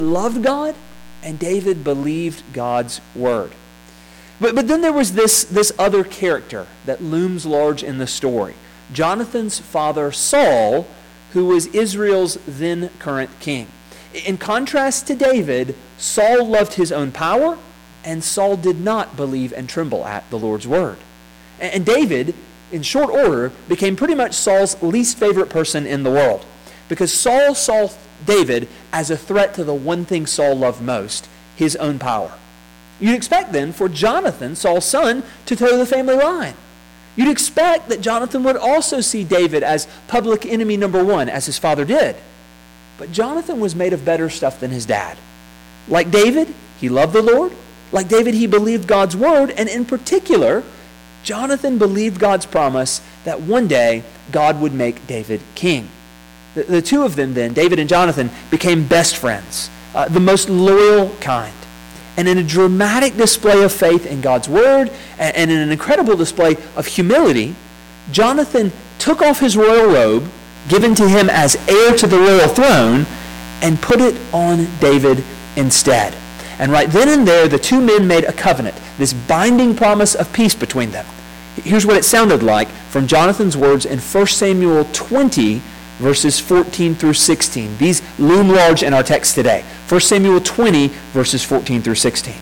loved God, and David believed God's word. But then there was this other character that looms large in the story. Jonathan's father, Saul, who was Israel's then current king. In contrast to David, Saul loved his own power, and Saul did not believe and tremble at the Lord's word. And David, in short order, became pretty much Saul's least favorite person in the world, because Saul saw David as a threat to the one thing Saul loved most, his own power. You'd expect then for Jonathan, Saul's son, to toe the family line. You'd expect that Jonathan would also see David as public enemy number one, as his father did. But Jonathan was made of better stuff than his dad. Like David, he loved the Lord. Like David, he believed God's word, and in particular, Jonathan believed God's promise that one day God would make David king. The two of them then, David and Jonathan, became best friends, the most loyal kind. And in a dramatic display of faith in God's word and in an incredible display of humility, Jonathan took off his royal robe, given to him as heir to the royal throne, and put it on David instead. And right then and there, the two men made a covenant, this binding promise of peace between them. Here's what it sounded like from Jonathan's words in 1 Samuel 20, verses 14 through 16. These loom large in our text today. 1 Samuel 20, verses 14 through 16.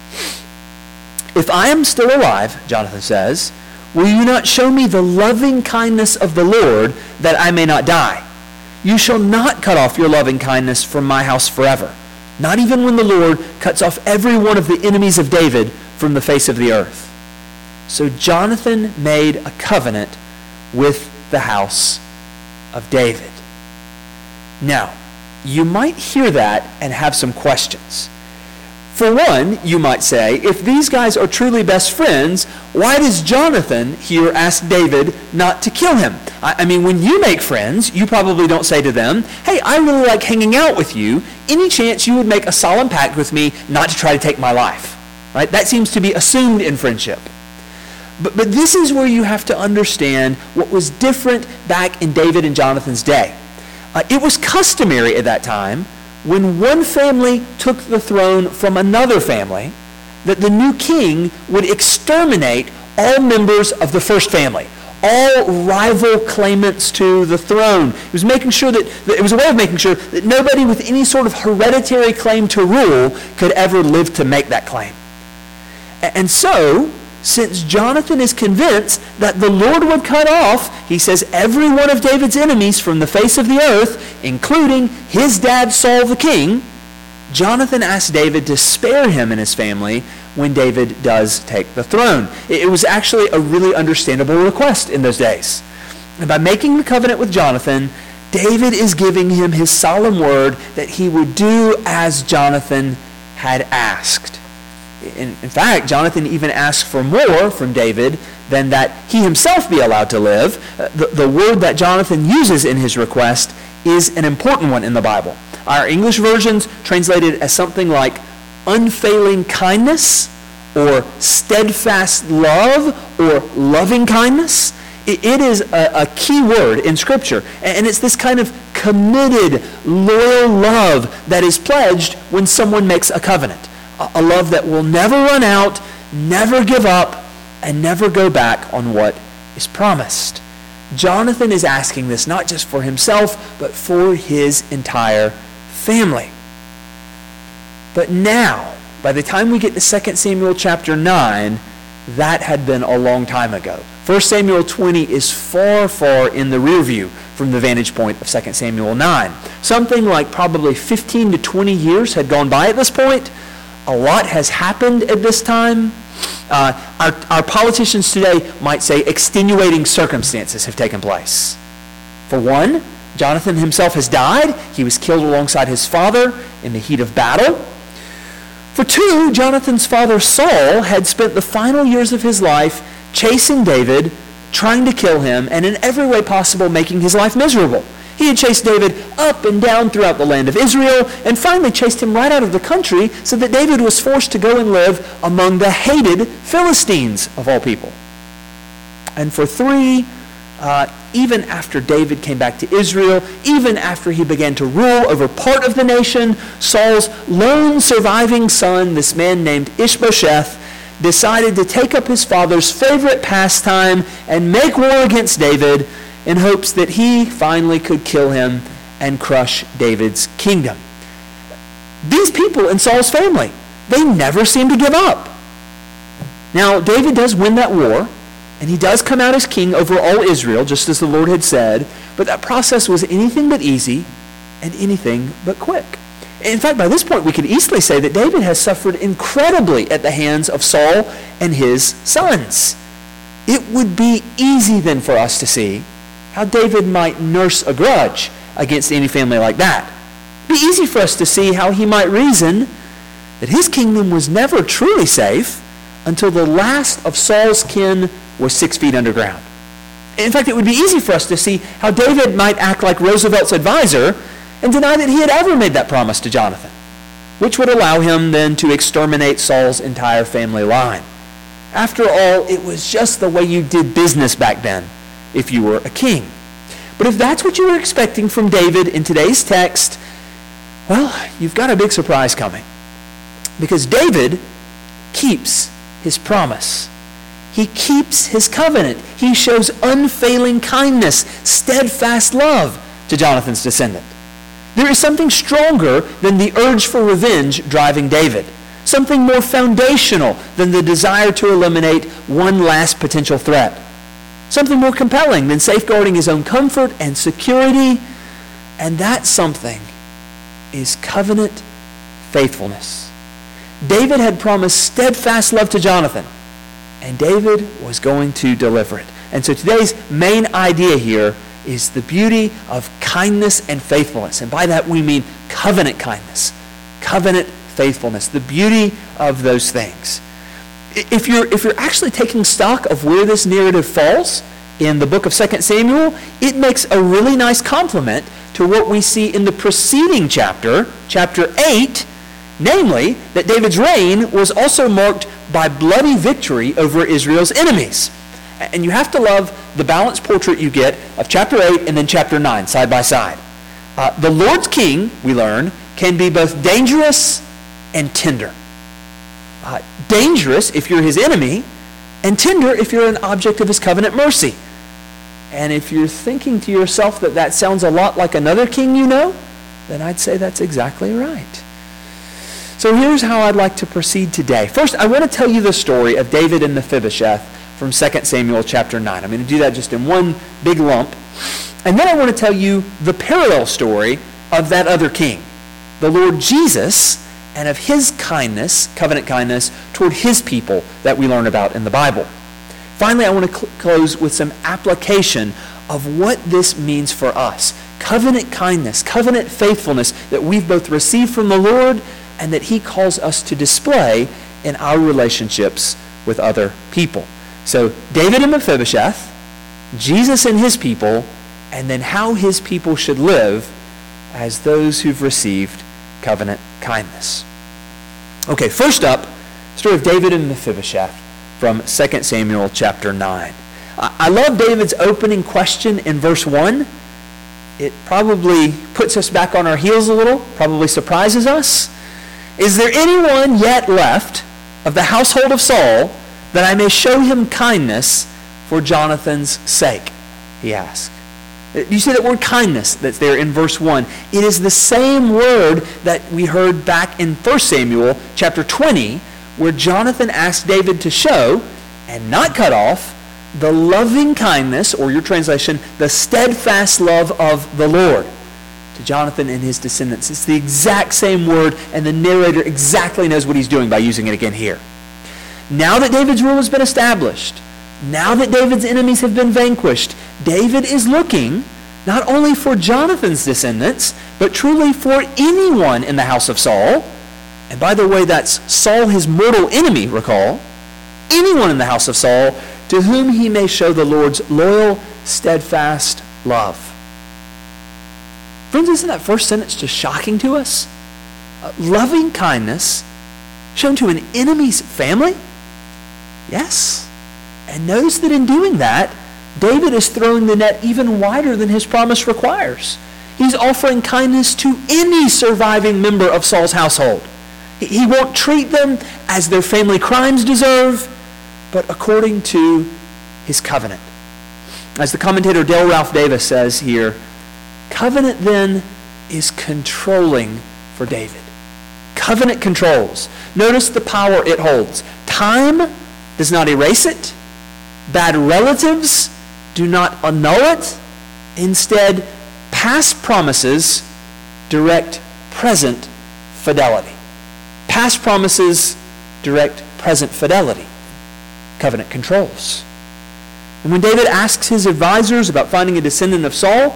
If I am still alive, Jonathan says, will you not show me the loving kindness of the Lord that I may not die? You shall not cut off your loving kindness from my house forever, not even when the Lord cuts off every one of the enemies of David from the face of the earth. So Jonathan made a covenant with the house of David. Now, you might hear that and have some questions. For one, you might say, if these guys are truly best friends, why does Jonathan here ask David not to kill him? I mean, when you make friends, you probably don't say to them, hey, I really like hanging out with you. Any chance you would make a solemn pact with me not to try to take my life? Right? That seems to be assumed in friendship. But this is where you have to understand what was different back in David and Jonathan's day. It was customary at that time, when one family took the throne from another family, that the new king would exterminate all members of the first family, all rival claimants to the throne. It was making sure it was a way of making sure that nobody with any sort of hereditary claim to rule could ever live to make that claim. And so, since Jonathan is convinced that the Lord would cut off, he says, every one of David's enemies from the face of the earth, including his dad Saul the king, Jonathan asks David to spare him and his family when David does take the throne. It was actually a really understandable request in those days. And by making the covenant with Jonathan, David is giving him his solemn word that he would do as Jonathan had asked. In fact, Jonathan even asked for more from David than that he himself be allowed to live. The word that Jonathan uses in his request is an important one in the Bible. Our English versions translate it as something like unfailing kindness or steadfast love or loving kindness. It is a key word in Scripture, and it's this kind of committed, loyal love that is pledged when someone makes a covenant. A love that will never run out, never give up, and never go back on what is promised. Jonathan is asking this not just for himself, but for his entire family. But now, by the time we get to 2 Samuel chapter 9, that had been a long time ago. 1 Samuel 20 is far, far in the rear view from the vantage point of 2 Samuel 9. Something like probably 15 to 20 years had gone by at this point. A lot has happened at this time. Our politicians today might say extenuating circumstances have taken place. For one, Jonathan himself has died. He was killed alongside his father in the heat of battle. For two, Jonathan's father Saul had spent the final years of his life chasing David, trying to kill him, and in every way possible making his life miserable. He had chased David up and down throughout the land of Israel and finally chased him right out of the country so that David was forced to go and live among the hated Philistines of all people. And for three, even after David came back to Israel, even after he began to rule over part of the nation, Saul's lone surviving son, this man named Ishbosheth, decided to take up his father's favorite pastime and make war against David in hopes that he finally could kill him and crush David's kingdom. These people in Saul's family, they never seem to give up. Now, David does win that war, and he does come out as king over all Israel, just as the Lord had said, but that process was anything but easy and anything but quick. In fact, by this point, we could easily say that David has suffered incredibly at the hands of Saul and his sons. It would be easy then for us to see how David might nurse a grudge against any family like that. It would be easy for us to see how he might reason that his kingdom was never truly safe until the last of Saul's kin was 6 feet underground. In fact, it would be easy for us to see how David might act like Roosevelt's advisor and deny that he had ever made that promise to Jonathan, which would allow him then to exterminate Saul's entire family line. After all, it was just the way you did business back then if you were a king. But if that's what you were expecting from David in today's text, well, you've got a big surprise coming. Because David keeps his promise. He keeps his covenant. He shows unfailing kindness, steadfast love to Jonathan's descendant. There is something stronger than the urge for revenge driving David. Something more foundational than the desire to eliminate one last potential threat. Something more compelling than safeguarding his own comfort and security. And that something is covenant faithfulness. David had promised steadfast love to Jonathan, and David was going to deliver it. And so today's main idea here is the beauty of kindness and faithfulness. And by that we mean covenant kindness, covenant faithfulness, the beauty of those things. If you're actually taking stock of where this narrative falls in the book of 2 Samuel, it makes a really nice complement to what we see in the preceding chapter, chapter 8, namely that David's reign was also marked by bloody victory over Israel's enemies. And you have to love the balanced portrait you get of chapter 8 and then chapter 9 side by side. The Lord's king, we learn, can be both dangerous and tender. Dangerous if you're his enemy, and tender if you're an object of his covenant mercy. And if you're thinking to yourself that that sounds a lot like another king you know, then I'd say that's exactly right. So here's how I'd like to proceed today. First, I want to tell you the story of David and Mephibosheth from 2 Samuel chapter 9. I'm going to do that just in one big lump. And then I want to tell you the parallel story of that other king, the Lord Jesus, and of his kindness, covenant kindness, toward his people that we learn about in the Bible. Finally, I want to close with some application of what this means for us. Covenant kindness, covenant faithfulness that we've both received from the Lord and that he calls us to display in our relationships with other people. So David and Mephibosheth, Jesus and his people, and then how his people should live as those who've received covenant kindness. Okay, first up, story of David and Mephibosheth from 2 Samuel chapter 9. I love David's opening question in verse 1. It probably puts us back on our heels a little, probably surprises us. Is there anyone yet left of the household of Saul that I may show him kindness for Jonathan's sake? He asked. You see that word kindness that's there in verse 1. It is the same word that we heard back in 1 Samuel chapter 20, where Jonathan asked David to show, and not cut off, the loving kindness, or your translation, the steadfast love of the Lord to Jonathan and his descendants. It's the exact same word, and the narrator exactly knows what he's doing by using it again here. Now that David's rule has been established, now that David's enemies have been vanquished, David is looking not only for Jonathan's descendants, but truly for anyone in the house of Saul. And by the way, that's Saul, his mortal enemy, recall. Anyone in the house of Saul to whom he may show the Lord's loyal, steadfast love. Friends, isn't that first sentence just shocking to us? Loving kindness shown to an enemy's family? Yes. And notice that in doing that, David is throwing the net even wider than his promise requires. He's offering kindness to any surviving member of Saul's household. He won't treat them as their family crimes deserve, but according to his covenant. As the commentator Dale Ralph Davis says here, covenant then is controlling for David. Covenant controls. Notice the power it holds. Time does not erase it. Bad relatives do not annul it. Instead, past promises direct present fidelity. Past promises direct present fidelity. Covenant controls. And when David asks his advisors about finding a descendant of Saul,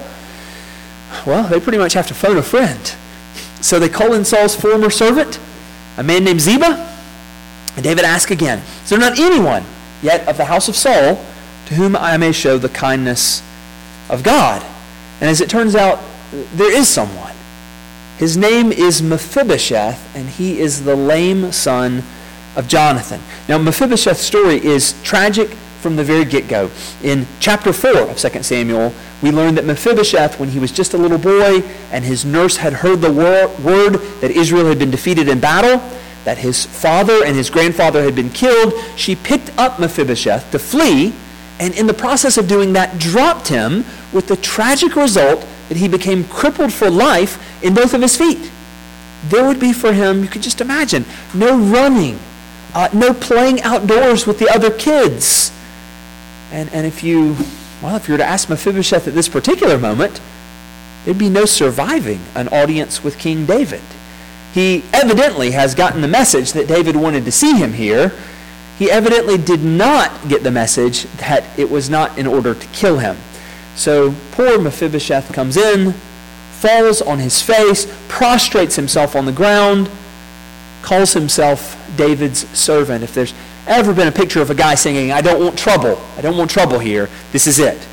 well, they pretty much have to phone a friend. So they call in Saul's former servant, a man named Ziba, and David asks again, is there not anyone yet of the house of Saul to whom I may show the kindness of God? And as it turns out, there is someone. His name is Mephibosheth, and he is the lame son of Jonathan. Now, Mephibosheth's story is tragic from the very get-go. In chapter 4 of 2 Samuel, we learn that Mephibosheth, when he was just a little boy, and his nurse had heard the word that Israel had been defeated in battle, that his father and his grandfather had been killed, she picked up Mephibosheth to flee, and in the process of doing that, dropped him with the tragic result that he became crippled for life in both of his feet. There would be for him, you could just imagine, no running, no playing outdoors with the other kids. And if you were to ask Mephibosheth at this particular moment, there'd be no surviving an audience with King David. He evidently has gotten the message that David wanted to see him here. He evidently did not get the message that it was not in order to kill him. So poor Mephibosheth comes in, falls on his face, prostrates himself on the ground, calls himself David's servant. If there's ever been a picture of a guy singing, I don't want trouble here, this is it.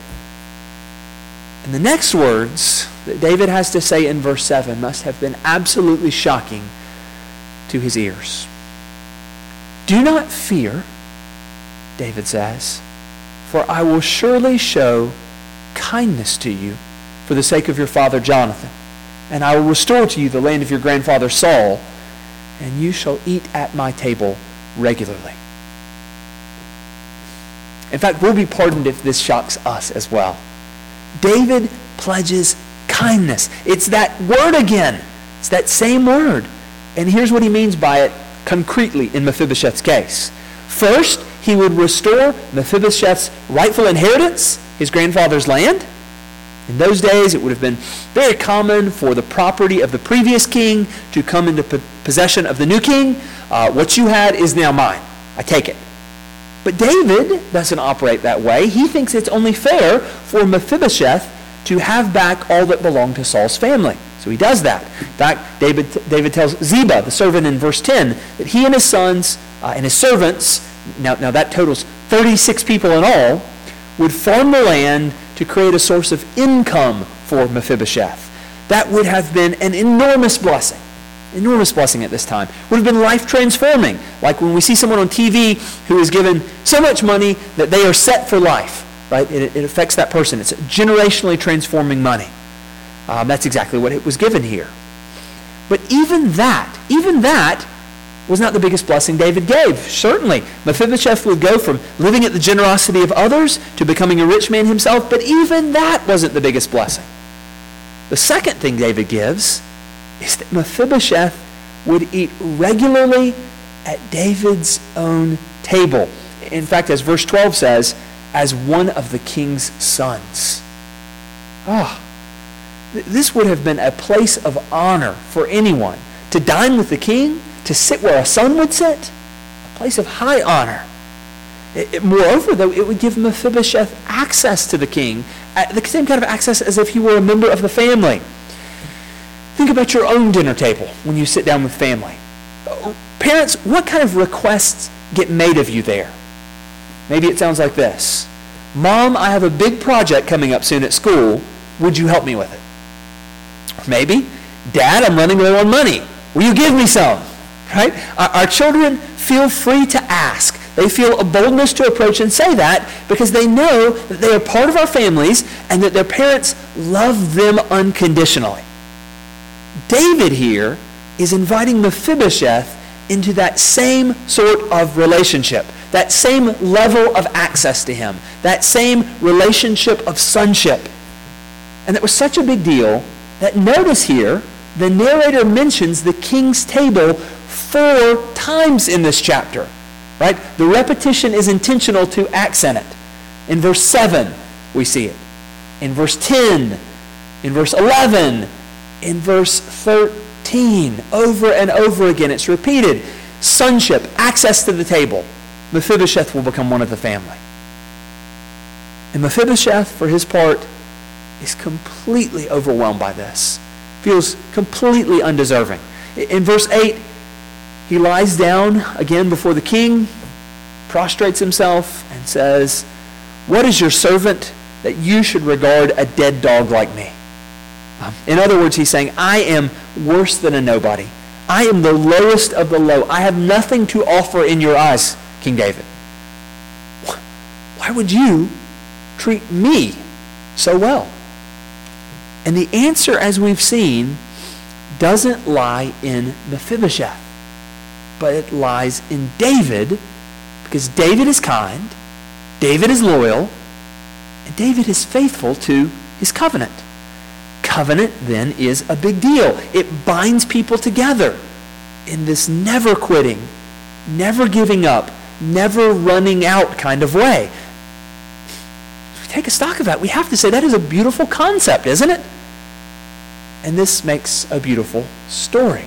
And the next words that David has to say in verse 7 must have been absolutely shocking to his ears. Do not fear, David says, for I will surely show kindness to you for the sake of your father Jonathan, and I will restore to you the land of your grandfather Saul, and you shall eat at my table regularly. In fact, we'll be pardoned if this shocks us as well. David pledges kindness. It's that word again. It's that same word. And here's what he means by it concretely in Mephibosheth's case. First, he would restore Mephibosheth's rightful inheritance, his grandfather's land. In those days, it would have been very common for the property of the previous king to come into possession of the new king. What you had is now mine. I take it. But David doesn't operate that way. He thinks it's only fair for Mephibosheth to have back all that belonged to Saul's family. So he does that. In fact, David tells Ziba, the servant in verse 10, that he and his sons and his servants, now that totals 36 people in all, would farm the land to create a source of income for Mephibosheth. That would have been an enormous blessing at this time. Would have been life-transforming, like when we see someone on TV who is given so much money that they are set for life, right? It affects that person. It's generationally transforming money. That's exactly what it was given here. But even that was not the biggest blessing David gave. Certainly, Mephibosheth would go from living at the generosity of others to becoming a rich man himself, but even that wasn't the biggest blessing. The second thing David gives is that Mephibosheth would eat regularly at David's own table. In fact, as verse 12 says, as one of the king's sons. This would have been a place of honor for anyone. To dine with the king, to sit where a son would sit, a place of high honor. Moreover, though, it would give Mephibosheth access to the king, the same kind of access as if he were a member of the family. Think about your own dinner table when you sit down with family. Parents, what kind of requests get made of you there? Maybe it sounds like this. Mom, I have a big project coming up soon at school. Would you help me with it? Or maybe, Dad, I'm running low on money. Will you give me some? Right? Our children feel free to ask. They feel a boldness to approach and say that because they know that they are part of our families and that their parents love them unconditionally. David here is inviting Mephibosheth into that same sort of relationship, that same level of access to him, that same relationship of sonship. And that was such a big deal that notice here, the narrator mentions the king's table 4 times in this chapter. Right? The repetition is intentional to accent it. In verse 7, we see it. In verse 10, in verse 11, in verse 13, over and over again, it's repeated. Sonship, access to the table. Mephibosheth will become one of the family. And Mephibosheth, for his part, is completely overwhelmed by this. Feels completely undeserving. In verse 8, he lies down again before the king, prostrates himself, and says, "What is your servant that you should regard a dead dog like me?" In other words, he's saying, I am worse than a nobody. I am the lowest of the low. I have nothing to offer in your eyes, King David. Why would you treat me so well? And the answer, as we've seen, doesn't lie in Mephibosheth, but it lies in David, because David is kind, David is loyal, and David is faithful to his covenant. Covenant, then, is a big deal. It binds people together in this never quitting, never giving up, never running out kind of way. If we take a stock of that, we have to say that is a beautiful concept, isn't it? And this makes a beautiful story.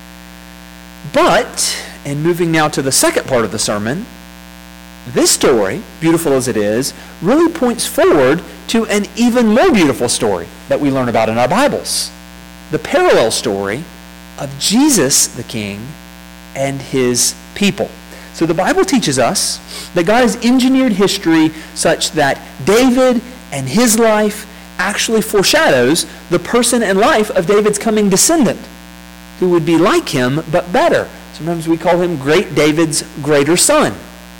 But, and moving now to the second part of the sermon, this story, beautiful as it is, really points forward to an even more beautiful story that we learn about in our Bibles. The parallel story of Jesus the King and his people. So the Bible teaches us that God has engineered history such that David and his life actually foreshadows the person and life of David's coming descendant, who would be like him but better. Sometimes we call him Great David's greater son.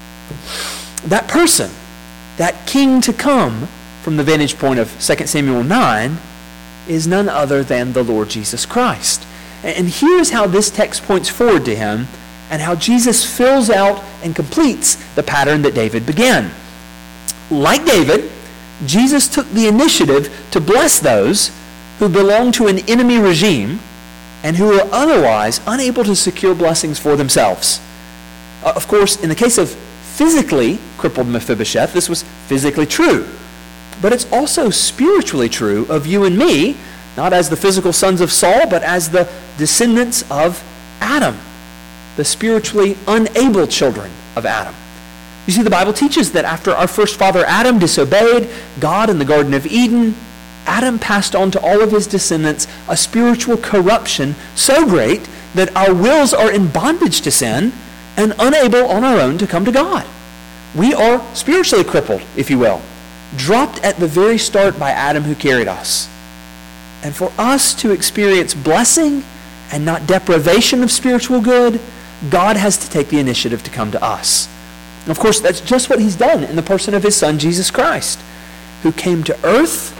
That person, that king to come, from the vantage point of 2 Samuel 9, is none other than the Lord Jesus Christ. And here's how this text points forward to him and how Jesus fills out and completes the pattern that David began. Like David, Jesus took the initiative to bless those who belong to an enemy regime and who are otherwise unable to secure blessings for themselves. Of course, in the case of physically crippled Mephibosheth, this was physically true. But it's also spiritually true of you and me, not as the physical sons of Saul, but as the descendants of Adam, the spiritually unable children of Adam. You see, the Bible teaches that after our first father Adam disobeyed God in the Garden of Eden, Adam passed on to all of his descendants a spiritual corruption so great that our wills are in bondage to sin and unable on our own to come to God. We are spiritually crippled, if you will, dropped at the very start by Adam who carried us. And for us to experience blessing and not deprivation of spiritual good, God has to take the initiative to come to us. And of course, that's just what he's done in the person of his son, Jesus Christ, who came to earth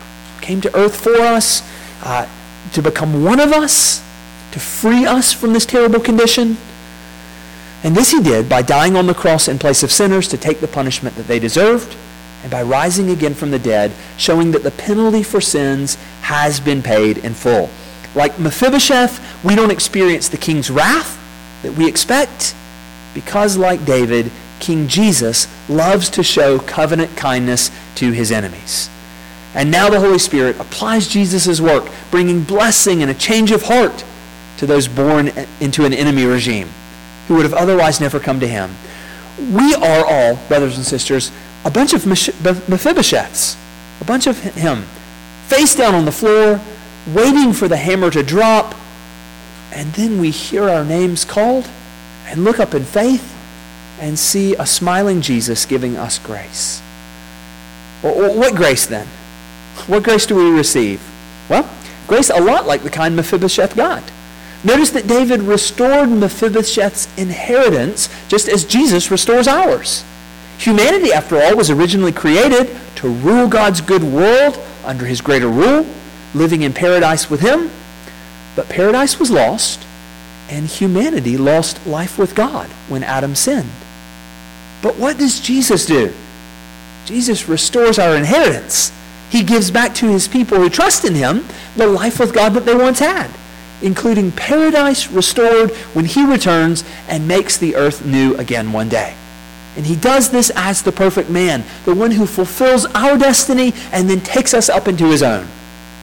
for us, to become one of us, to free us from this terrible condition. And this he did by dying on the cross in place of sinners to take the punishment that they deserved, and by rising again from the dead, showing that the penalty for sins has been paid in full. Like Mephibosheth, we don't experience the king's wrath that we expect, because like David, King Jesus loves to show covenant kindness to his enemies. And now the Holy Spirit applies Jesus' work, bringing blessing and a change of heart to those born into an enemy regime who would have otherwise never come to him. We are all, brothers and sisters, a bunch of Mephibosheths, a bunch of him, face down on the floor, waiting for the hammer to drop, and then we hear our names called and look up in faith and see a smiling Jesus giving us grace. Well, what grace then? What grace do we receive? Well, grace a lot like the kind Mephibosheth got. Notice that David restored Mephibosheth's inheritance just as Jesus restores ours. Humanity, after all, was originally created to rule God's good world under his greater rule, living in paradise with him. But paradise was lost, and humanity lost life with God when Adam sinned. But what does Jesus do? Jesus restores our inheritance. He gives back to his people who trust in him the life with God that they once had, including paradise restored when he returns and makes the earth new again one day. And he does this as the perfect man, the one who fulfills our destiny and then takes us up into his own.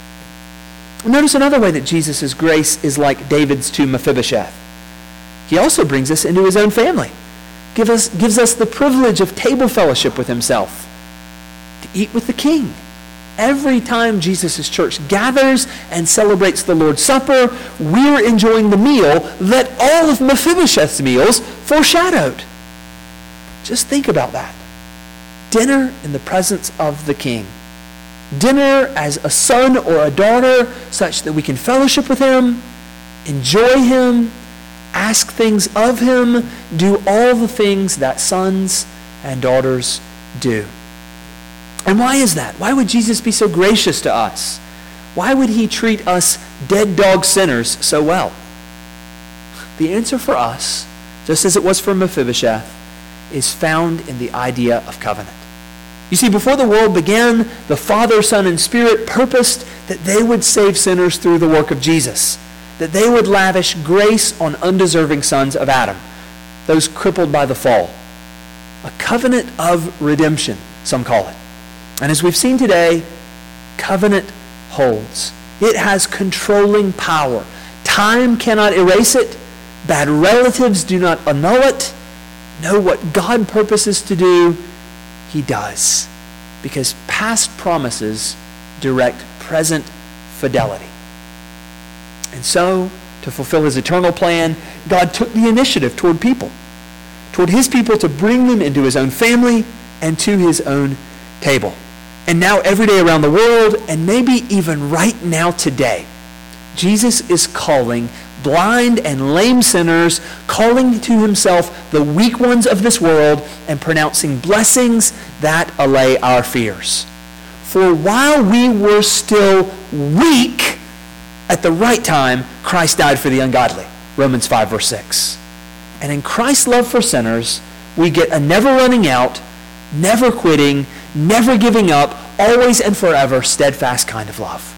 Notice another way that Jesus' grace is like David's to Mephibosheth. He also brings us into his own family, gives us the privilege of table fellowship with himself, to eat with the king. Every time Jesus' church gathers and celebrates the Lord's Supper, we're enjoying the meal that all of Mephibosheth's meals foreshadowed. Just think about that. Dinner in the presence of the king. Dinner as a son or a daughter such that we can fellowship with him, enjoy him, ask things of him, do all the things that sons and daughters do. And why is that? Why would Jesus be so gracious to us? Why would he treat us dead dog sinners so well? The answer for us, just as it was for Mephibosheth, is found in the idea of covenant. You see, before the world began, the Father, Son, and Spirit purposed that they would save sinners through the work of Jesus, that they would lavish grace on undeserving sons of Adam, those crippled by the fall. A covenant of redemption, some call it. And as we've seen today, covenant holds. It has controlling power. Time cannot erase it. Bad relatives do not annul it. No, what God purposes to do, he does. Because past promises direct present fidelity. And so, to fulfill his eternal plan, God took the initiative toward his people to bring them into his own family and to his own table. And now every day around the world, and maybe even right now today, Jesus is calling blind and lame sinners, calling to himself the weak ones of this world, and pronouncing blessings that allay our fears. For while we were still weak, at the right time, Christ died for the ungodly. Romans 5, verse 6. And in Christ's love for sinners, we get a never running out, never quitting, never giving up, always and forever steadfast kind of love.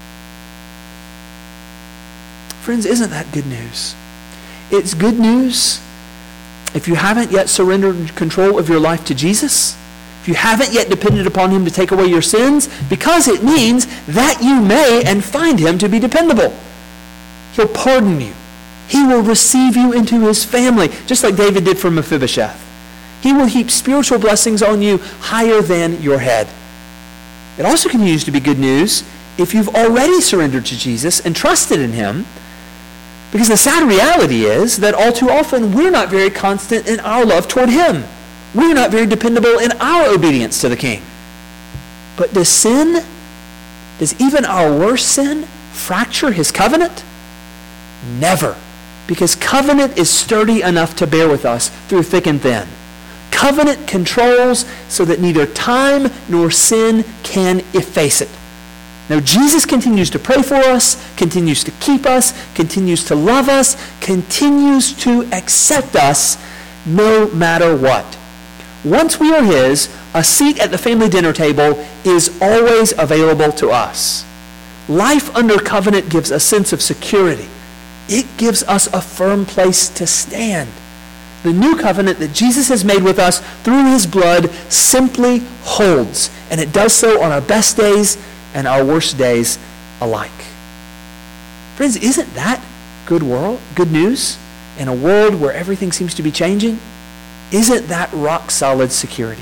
Friends, isn't that good news? It's good news if you haven't yet surrendered control of your life to Jesus, if you haven't yet depended upon him to take away your sins, because it means that you may and find him to be dependable. He'll pardon you. He will receive you into his family, just like David did for Mephibosheth. He will heap spiritual blessings on you higher than your head. It also continues to be good news if you've already surrendered to Jesus and trusted in him, because the sad reality is that all too often we're not very constant in our love toward him. We're not very dependable in our obedience to the king. But does even our worst sin, fracture his covenant? Never. Because covenant is sturdy enough to bear with us through thick and thin. Covenant controls so that neither time nor sin can efface it. Now, Jesus continues to pray for us, continues to keep us, continues to love us, continues to accept us no matter what. Once we are his, a seat at the family dinner table is always available to us. Life under covenant gives a sense of security. It gives us a firm place to stand. The new covenant that Jesus has made with us through his blood simply holds, and it does so on our best days and our worst days alike. Friends, isn't that good news in a world where everything seems to be changing? Isn't that rock-solid security?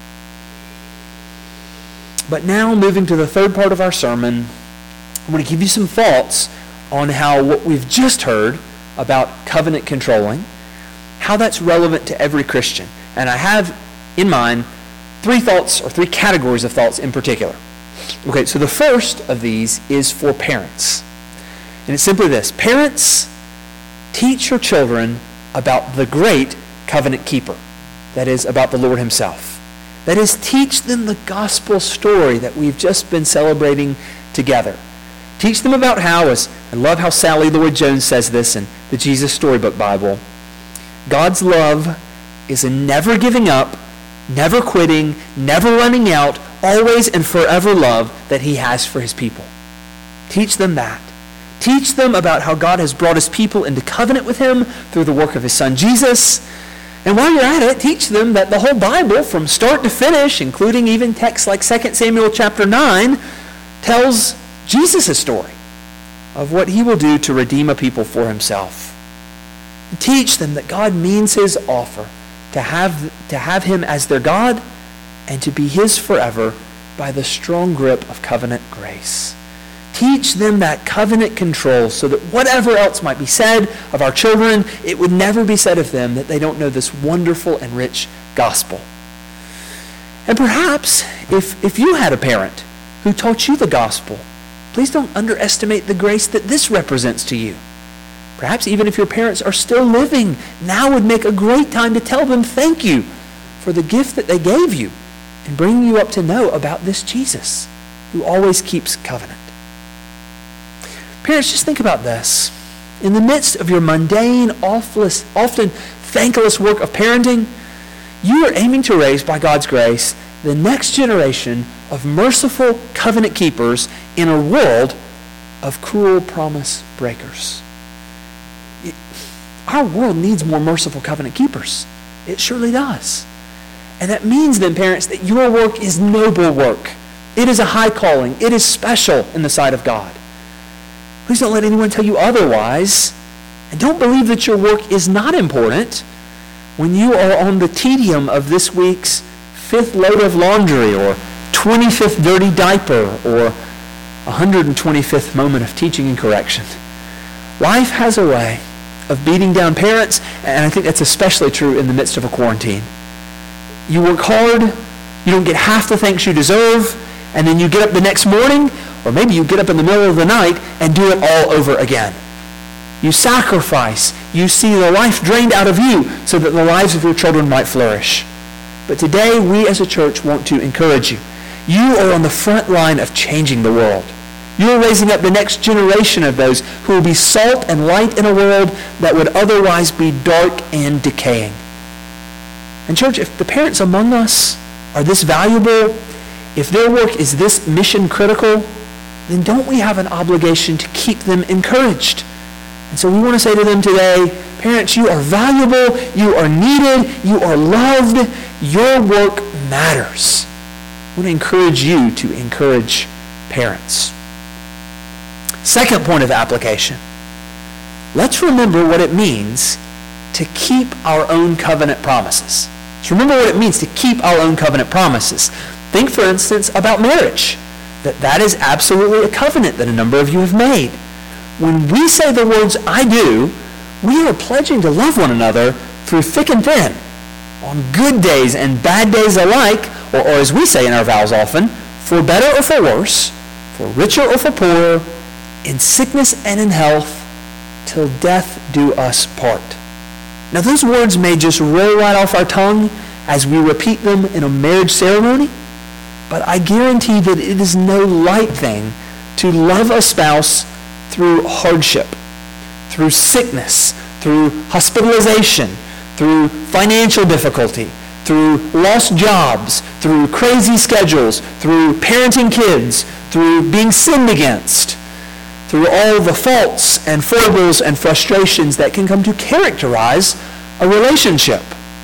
But now, moving to the third part of our sermon, I'm going to give you some thoughts on how what we've just heard about covenant controlling, how that's relevant to every Christian. And I have in mind three categories of thoughts in particular. Okay, so the first of these is for parents. And it's simply this. Parents, Teach your children about the great covenant keeper. That is, about the Lord himself. That is, teach them the gospel story that we've just been celebrating together. Teach them about how, I love how Sally Lloyd-Jones says this in the Jesus Storybook Bible, God's love is a never giving up, never quitting, never running out, always and forever love that he has for his people. Teach them that. Teach them about how God has brought his people into covenant with him through the work of his son Jesus. And while you're at it, teach them that the whole Bible, from start to finish, including even texts like 2 Samuel chapter 9, tells Jesus' story of what he will do to redeem a people for himself. Teach them that God means his offer to have him as their God and to be his forever by the strong grip of covenant grace. Teach them that covenant control so that whatever else might be said of our children, it would never be said of them that they don't know this wonderful and rich gospel. And perhaps if you had a parent who taught you the gospel, please don't underestimate the grace that this represents to you. Perhaps even if your parents are still living, now would make a great time to tell them thank you for the gift that they gave you and bringing you up to know about this Jesus who always keeps covenant. Parents, just think about this. In the midst of your mundane, often thankless work of parenting, you are aiming to raise, by God's grace, the next generation of merciful covenant keepers in a world of cruel promise breakers. Our world needs more merciful covenant keepers. It surely does. And that means then, parents, that your work is noble work. It is a high calling. It is special in the sight of God. Please don't let anyone tell you otherwise. And don't believe that your work is not important when you are on the tedium of this week's 5th load of laundry or 25th dirty diaper or 125th moment of teaching and correction. Life has a way of beating down parents, and I think that's especially true in the midst of a quarantine. You work hard, you don't get half the thanks you deserve, and then you get up the next morning, or maybe you get up in the middle of the night and do it all over again. You sacrifice. You see the life drained out of you so that the lives of your children might flourish. But today, we as a church want to encourage you. You are on the front line of changing the world. You're raising up the next generation of those who will be salt and light in a world that would otherwise be dark and decaying. And church, if the parents among us are this valuable, if their work is this mission critical, then don't we have an obligation to keep them encouraged? And so we want to say to them today, parents, you are valuable, you are needed, you are loved, your work matters. I want to encourage you to encourage parents. Second point of application. Let's remember what it means to keep our own covenant promises. Let's remember what it means to keep our own covenant promises. Think, for instance, about marriage. That is absolutely a covenant that a number of you have made. When we say the words, I do, we are pledging to love one another through thick and thin, on good days and bad days alike, or as we say in our vows often, for better or for worse, for richer or for poorer, in sickness and in health, till death do us part. Now those words may just roll right off our tongue as we repeat them in a marriage ceremony, but I guarantee that it is no light thing to love a spouse through hardship, through sickness, through hospitalization, through financial difficulty, through lost jobs, through crazy schedules, through parenting kids, through being sinned against, through all the faults and foibles and frustrations that can come to characterize a relationship.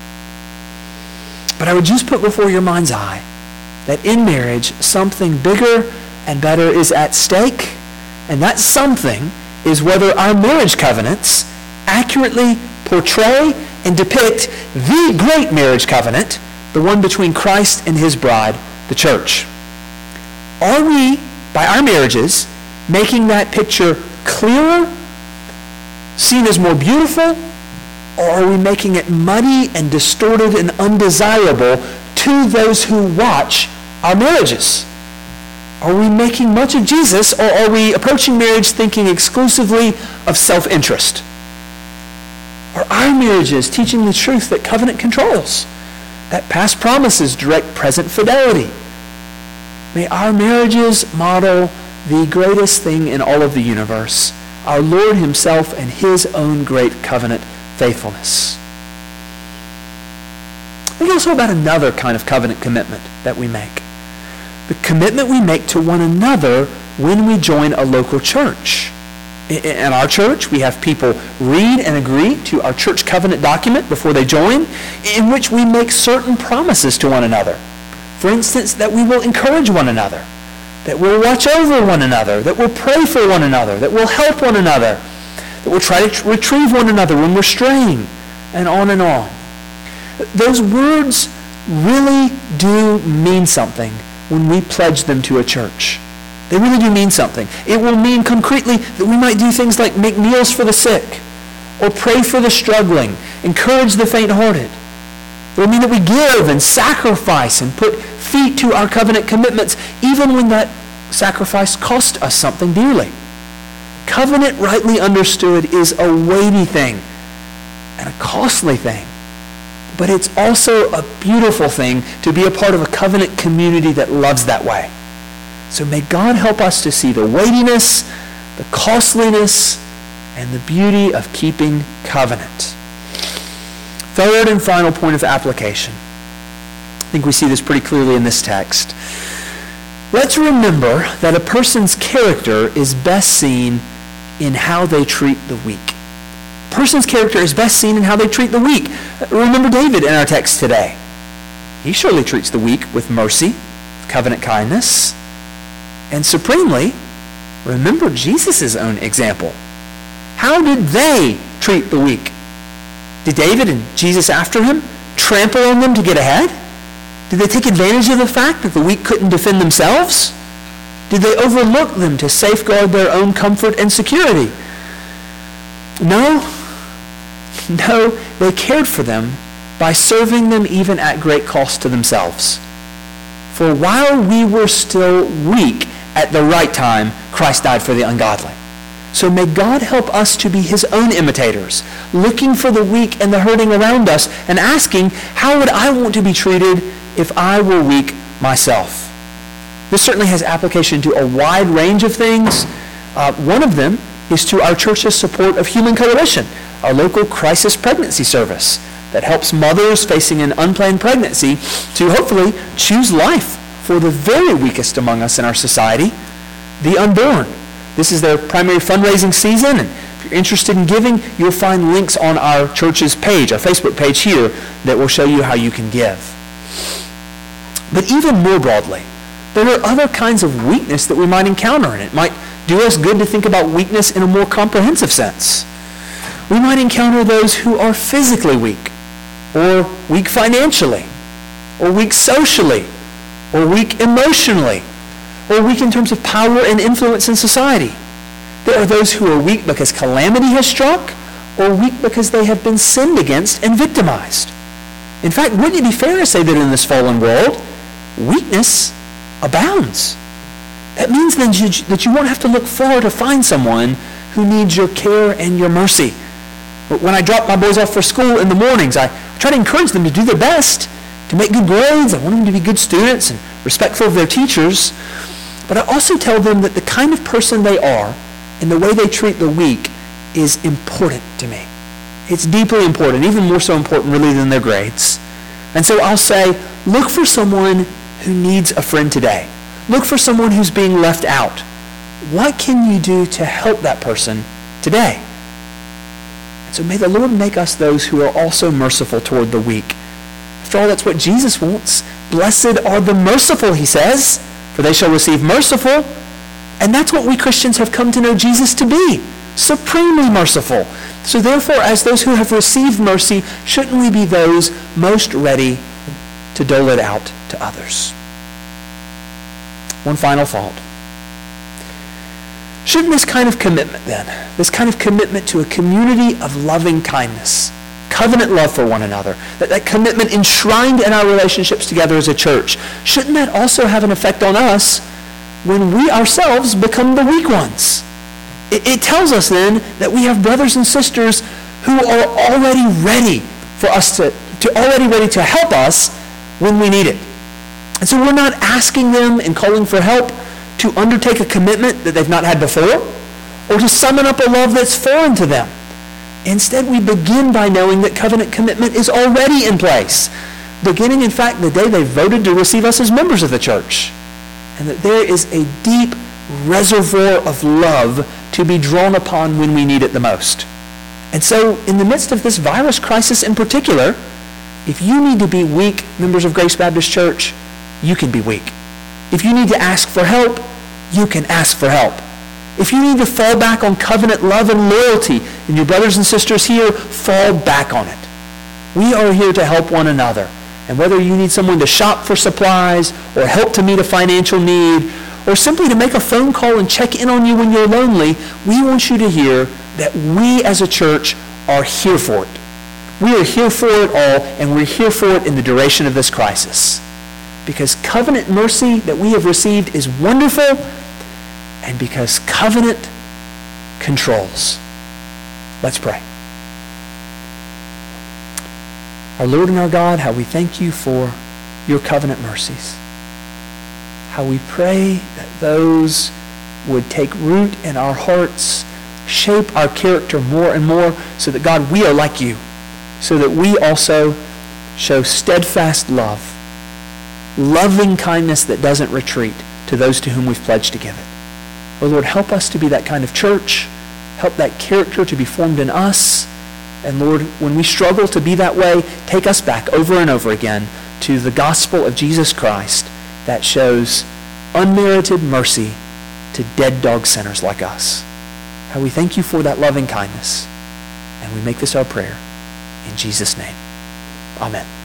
But I would just put before your mind's eye that in marriage, something bigger and better is at stake, and that something is whether our marriage covenants accurately portray and depict the great marriage covenant, the one between Christ and his bride, the church. Are we, by our marriages, making that picture clearer, seen as more beautiful, or are we making it muddy and distorted and undesirable to those who watch our marriages? Are we making much of Jesus, or are we approaching marriage thinking exclusively of self-interest? Are our marriages teaching the truth that covenant controls? That past promises direct present fidelity? May our marriages model the greatest thing in all of the universe, our Lord himself and his own great covenant faithfulness. Think also about another kind of covenant commitment that we make. The commitment we make to one another when we join a local church. In our church, we have people read and agree to our church covenant document before they join, in which we make certain promises to one another. For instance, that we will encourage one another, that we'll watch over one another, that we'll pray for one another, that we'll help one another, that we'll try to retrieve one another when we're straying, and on and on. Those words really do mean something when we pledge them to a church. They really do mean something. It will mean concretely that we might do things like make meals for the sick, or pray for the struggling, encourage the faint-hearted. It will mean that we give and sacrifice and put feet to our covenant commitments, even when that sacrifice cost us something dearly. Covenant, rightly understood, is a weighty thing and a costly thing. But it's also a beautiful thing to be a part of a covenant community that loves that way. So may God help us to see the weightiness, the costliness, and the beauty of keeping covenant. Third and final point of application. I think we see this pretty clearly in this text. Let's remember that a person's character is best seen in how they treat the weak. A person's character is best seen in how they treat the weak. Remember David in our text today. He surely treats the weak with mercy, covenant kindness. And supremely, remember Jesus' own example. How did they treat the weak? Did David and Jesus after him trample on them to get ahead? Did they take advantage of the fact that the weak couldn't defend themselves? Did they overlook them to safeguard their own comfort and security? No, they cared for them by serving them even at great cost to themselves. For while we were still weak, at the right time, Christ died for the ungodly. So may God help us to be his own imitators, looking for the weak and the hurting around us and asking, how would I want to be treated if I were weak myself? This certainly has application to a wide range of things. One of them is to our church's support of Human Coalition, our local crisis pregnancy service that helps mothers facing an unplanned pregnancy to hopefully choose life for the very weakest among us in our society, the unborn. This is their primary fundraising season, and if you're interested in giving, you'll find links on our church's page, our Facebook page here, that will show you how you can give. But even more broadly, there are other kinds of weakness that we might encounter, and it might do us good to think about weakness in a more comprehensive sense. We might encounter those who are physically weak, or weak financially, or weak socially, or weak emotionally, or weak in terms of power and influence in society. There are those who are weak because calamity has struck, or weak because they have been sinned against and victimized. In fact, wouldn't it be fair to say that in this fallen world, weakness abounds? That means then that you won't have to look far to find someone who needs your care and your mercy. When I drop my boys off for school in the mornings, I try to encourage them to do their best, to make good grades. I want them to be good students and respectful of their teachers. But I also tell them that the kind of person they are and the way they treat the weak is important to me. It's deeply important, even more so important really than their grades. And so I'll say, look for someone who needs a friend today. Look for someone who's being left out. What can you do to help that person today? And so may the Lord make us those who are also merciful toward the weak. After all, that's what Jesus wants. Blessed are the merciful, he says, for they shall receive merciful. And that's what we Christians have come to know Jesus to be, supremely merciful. So therefore, as those who have received mercy, shouldn't we be those most ready to dole it out to others? One final thought. Shouldn't this kind of commitment then, this kind of commitment to a community of loving kindness, covenant love for one another, that commitment enshrined in our relationships together as a church, shouldn't that also have an effect on us when we ourselves become the weak ones? It tells us then that we have brothers and sisters who are already ready for us to already ready to help us when we need it. And so we're not asking them and calling for help to undertake a commitment that they've not had before or to summon up a love that's foreign to them. Instead, we begin by knowing that covenant commitment is already in place, beginning, in fact, the day they voted to receive us as members of the church, and that there is a deep reservoir of love to be drawn upon when we need it the most. And so, in the midst of this virus crisis in particular, if you need to be weak, members of Grace Baptist Church, you can be weak. If you need to ask for help, you can ask for help. If you need to fall back on covenant love and loyalty in your brothers and sisters here, fall back on it. We are here to help one another. And whether you need someone to shop for supplies or help to meet a financial need or simply to make a phone call and check in on you when you're lonely, we want you to hear that we as a church are here for it. We are here for it all, and we're here for it in the duration of this crisis. Because covenant mercy that we have received is wonderful, and because covenant controls. Let's pray. Our Lord and our God, how we thank you for your covenant mercies. How we pray that those would take root in our hearts, shape our character more and more, so that, God, we are like you, so that we also show steadfast love, loving kindness that doesn't retreat to those to whom we've pledged to give it. Oh, Lord, help us to be that kind of church. Help that character to be formed in us. And Lord, when we struggle to be that way, take us back over and over again to the gospel of Jesus Christ that shows unmerited mercy to dead dog sinners like us. How we thank you for that loving kindness. And we make this our prayer. In Jesus' name, amen.